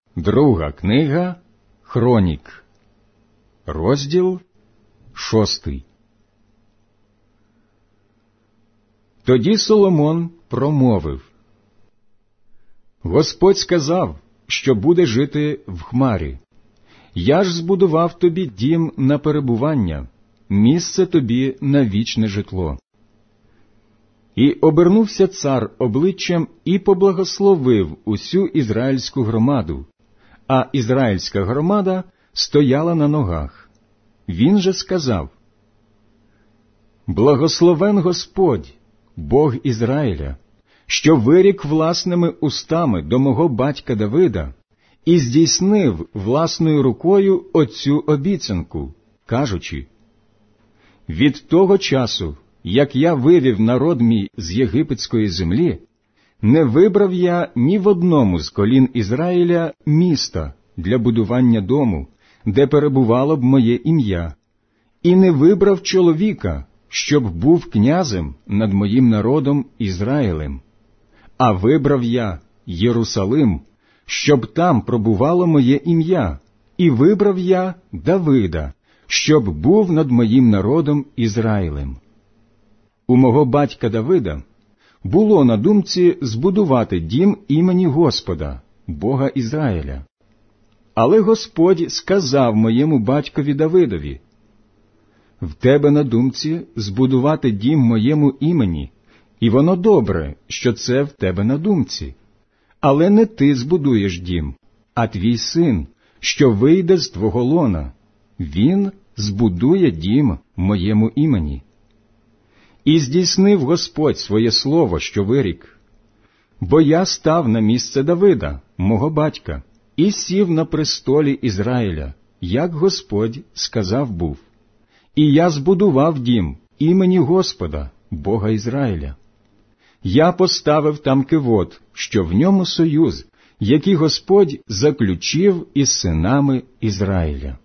Друга книга Хронік, розділ 6. Тоді Соломон промовив: Господь сказав, що буде жити в хмарі. Я ж збудував тобі дім на перебування, місце тобі на вічне житло. І обернувся цар обличчям і поблагословив усю ізраїльську громаду, а ізраїльська громада стояла на ногах. Він же сказав: Благословен Господь, Бог Ізраїля, що вирік власними устами до мого батька Давида і здійснив власною рукою оцю обіцянку, кажучи: від того часу, як я вивів народ мій з єгипетської землі, не вибрав я ні в одному з колін Ізраїля міста для будування дому, де перебувало б моє ім'я, і не вибрав чоловіка, щоб був князем над моїм народом Ізраїлем. А вибрав я Єрусалим, щоб там пробувало моє ім'я, і вибрав я Давида, щоб був над моїм народом Ізраїлем. У мого батька Давида було на думці збудувати дім імені Господа, Бога Ізраїля. Але Господь сказав моєму батькові Давидові: в тебе на думці збудувати дім моєму імені, і воно добре, що це в тебе на думці. Але не ти збудуєш дім, а твій син, що вийде з твого лона. Він збудує дім моєму імені. І здійснив Господь своє слово, що вирік: бо я став на місце Давида, мого батька, і сів на престолі Ізраїля, як Господь сказав був. І я збудував дім імені Господа, Бога Ізраїля. Я поставив там кивот, що в ньому союз, який Господь заключив із синами Ізраїля.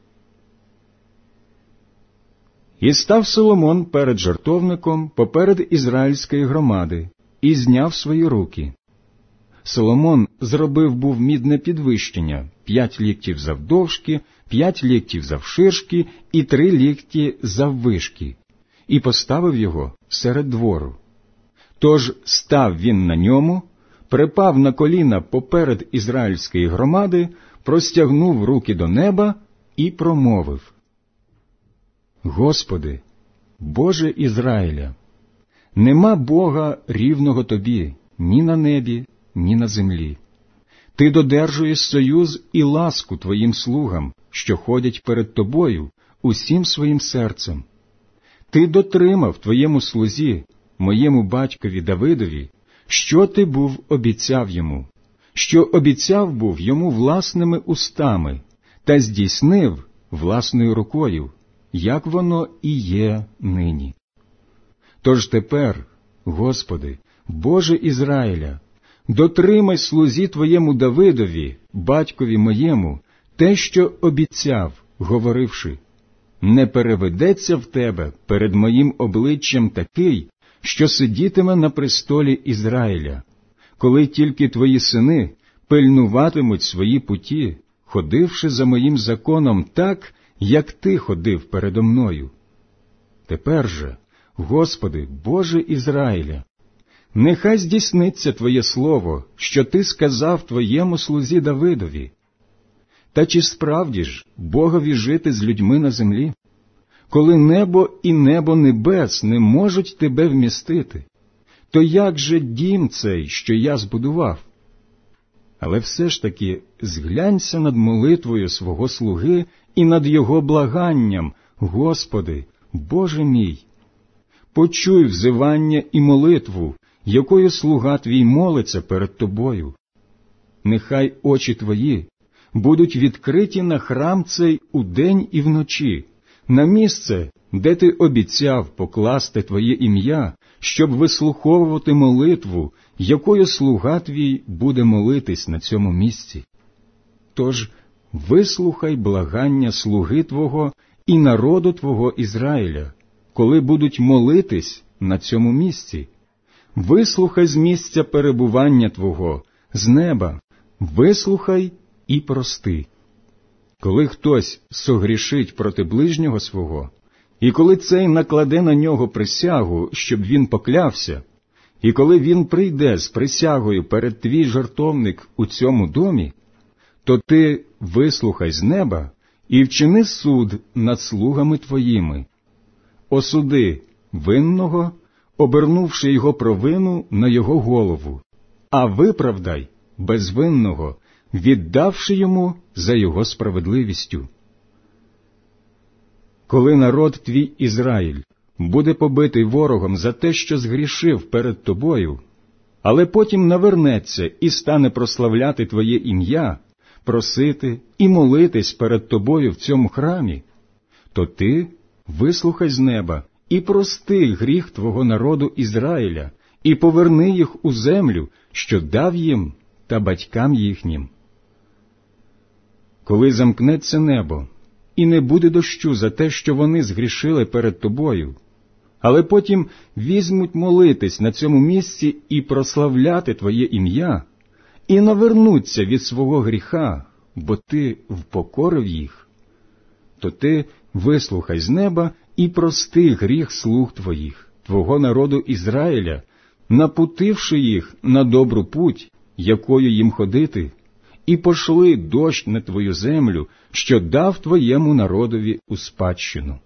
І став Соломон перед жертовником поперед ізраїльської громади, і зняв свої руки. Соломон зробив був мідне підвищення, 5 ліктів завдовжки, 5 ліктів завширшки і 3 лікті заввишки, і поставив його серед двору. Тож став він на ньому, припав на коліна поперед ізраїльської громади, простягнув руки до неба і промовив: Господи, Боже Ізраїля, нема Бога рівного Тобі ні на небі, ні на землі. Ти додержуєш союз і ласку Твоїм слугам, що ходять перед Тобою усім своїм серцем. Ти дотримав Твоєму слузі, моєму батькові Давидові, що Ти був обіцяв йому, що обіцяв був йому власними устами, та здійснив власною рукою, як воно і є нині. Тож тепер, Господи, Боже Ізраїля, дотримай слузі Твоєму Давидові, батькові моєму, те, що обіцяв, говоривши: не переведеться в тебе перед моїм обличчям такий, що сидітиме на престолі Ізраїля, коли тільки твої сини пильнуватимуть свої путі, ходивши за моїм законом так, як ти ходив передо мною. Тепер же, Господи, Боже Ізраїля, нехай здійсниться Твоє слово, що Ти сказав Твоєму слузі Давидові. Та чи справді ж Богові жити з людьми на землі, коли небо і небо небес не можуть Тебе вмістити? То як же дім цей, що я збудував? Але все ж таки зглянься над молитвою свого слуги і над його благанням, Господи, Боже мій. Почуй взивання і молитву, якою слуга Твій молиться перед Тобою. Нехай очі Твої будуть відкриті на храм цей удень і вночі, на місце, де Ти обіцяв покласти Твоє ім'я, щоб вислуховувати молитву, якою слуга Твій буде молитись на цьому місці. Тож вислухай благання слуги Твого і народу Твого Ізраїля, коли будуть молитись на цьому місці. Вислухай з місця перебування Твого, з неба, вислухай і прости. Коли хтось согрішить проти ближнього свого, і коли цей накладе на нього присягу, щоб він поклявся, і коли він прийде з присягою перед твій жертовник у цьому домі, то ти вислухай з неба і вчини суд над слугами твоїми. Осуди винного, обернувши його провину на його голову, а виправдай безвинного, віддавши йому за його справедливістю. Коли народ твій Ізраїль буде побитий ворогом за те, що згрішив перед тобою, але потім навернеться і стане прославляти твоє ім'я, просити і молитись перед тобою в цьому храмі, то ти вислухай з неба і прости гріх твого народу Ізраїля, і поверни їх у землю, що дав їм та батькам їхнім. Коли замкнеться небо, і не буде дощу за те, що вони згрішили перед тобою, але потім візьмуть молитись на цьому місці і прославляти твоє ім'я, і навернуться від свого гріха, бо ти впокорив їх, то ти вислухай з неба і прости гріх слуг твоїх, твого народу Ізраїля, напутивши їх на добру путь, якою їм ходити, і пошли дощ на твою землю, що дав твоєму народові у спадщину.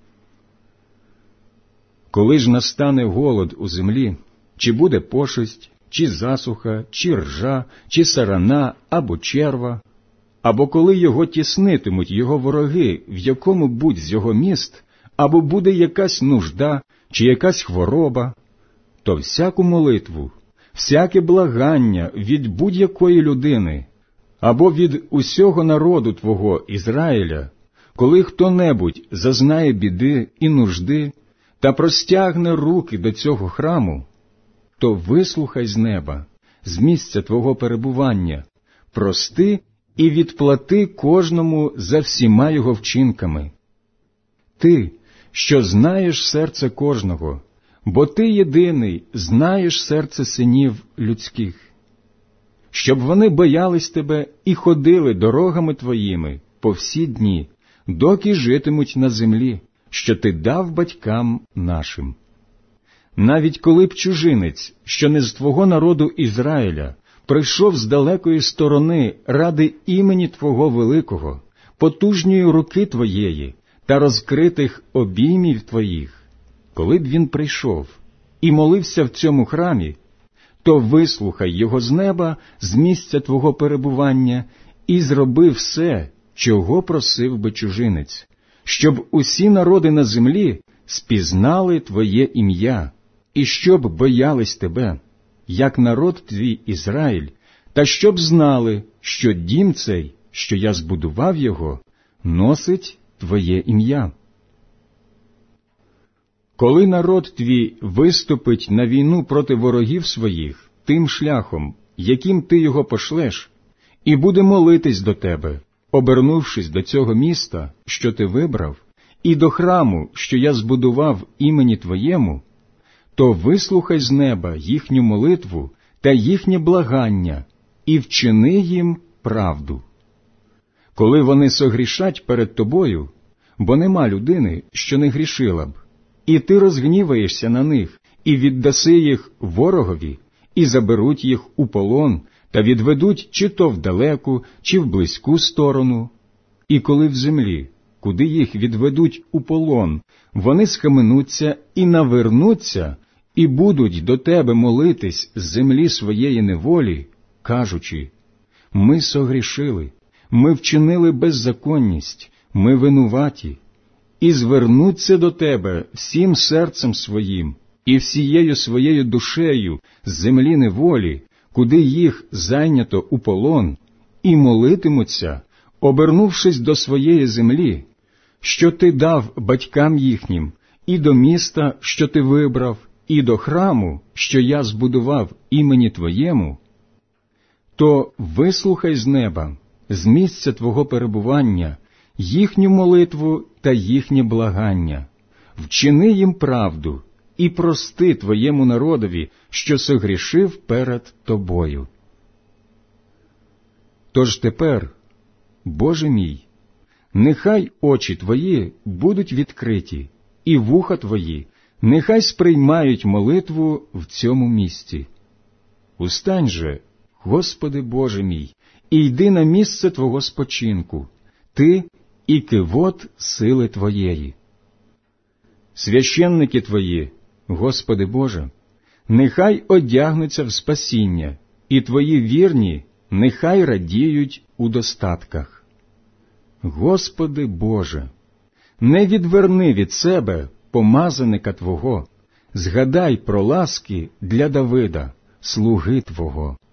Коли ж настане голод у землі, чи буде пошесть, чи засуха, чи ржа, чи сарана, або черва, або коли його тіснитимуть його вороги в якому-будь з його міст, або буде якась нужда, чи якась хвороба, то всяку молитву, всяке благання від будь-якої людини, або від усього народу твого Ізраїля, коли хто-небудь зазнає біди і нужди, та простягне руки до цього храму, то вислухай з неба, з місця твого перебування, прости і відплати кожному за всіма його вчинками. Ти, що знаєш серце кожного, бо ти єдиний знаєш серце синів людських, щоб вони боялись тебе і ходили дорогами твоїми по всі дні, доки житимуть на землі, що ти дав батькам нашим. Навіть коли б чужинець, що не з твого народу Ізраїля, прийшов з далекої сторони ради імені твого великого, потужньої руки твоєї та розкритих обіймів твоїх, коли б він прийшов і молився в цьому храмі, то вислухай його з неба, з місця твого перебування, і зроби все, чого просив би чужинець, щоб усі народи на землі спізнали твоє ім'я, і щоб боялись тебе, як народ твій Ізраїль, та щоб знали, що дім цей, що я збудував його, носить твоє ім'я. Коли народ твій виступить на війну проти ворогів своїх тим шляхом, яким ти його пошлеш, і буде молитись до тебе, обернувшись до цього міста, що ти вибрав, і до храму, що я збудував імені твоєму, то вислухай з неба їхню молитву та їхнє благання, і вчини їм правду. Коли вони согрішать перед тобою, бо нема людини, що не грішила б, і ти розгніваєшся на них, і віддаси їх ворогові, і заберуть їх у полон, та відведуть чи то в далеку, чи в близьку сторону. І коли в землі, куди їх відведуть у полон, вони схаменуться і навернуться, і будуть до тебе молитись з землі своєї неволі, кажучи: ми согрішили, ми вчинили беззаконність, ми винуваті, і звернуться до тебе всім серцем своїм і всією своєю душею з землі неволі, куди їх зайнято у полон, і молитимуться, обернувшись до своєї землі, що ти дав батькам їхнім, і до міста, що ти вибрав, і до храму, що я збудував імені твоєму, то вислухай з неба, з місця твого перебування, їхню молитву та їхнє благання, вчини їм правду і прости твоєму народові, що согрішив перед тобою. Тож тепер Боже мій, нехай очі Твої будуть відкриті, і вуха Твої нехай сприймають молитву в цьому місці. Устань же, Господи Боже мій, і йди на місце Твого спочинку, Ти і кивот сили Твоєї. Священники Твої, Господи Боже, нехай одягнуться в спасіння, і Твої вірні нехай радіють у достатках. Господи Боже, не відверни від себе помазаника Твого, згадай про ласки для Давида, слуги Твого.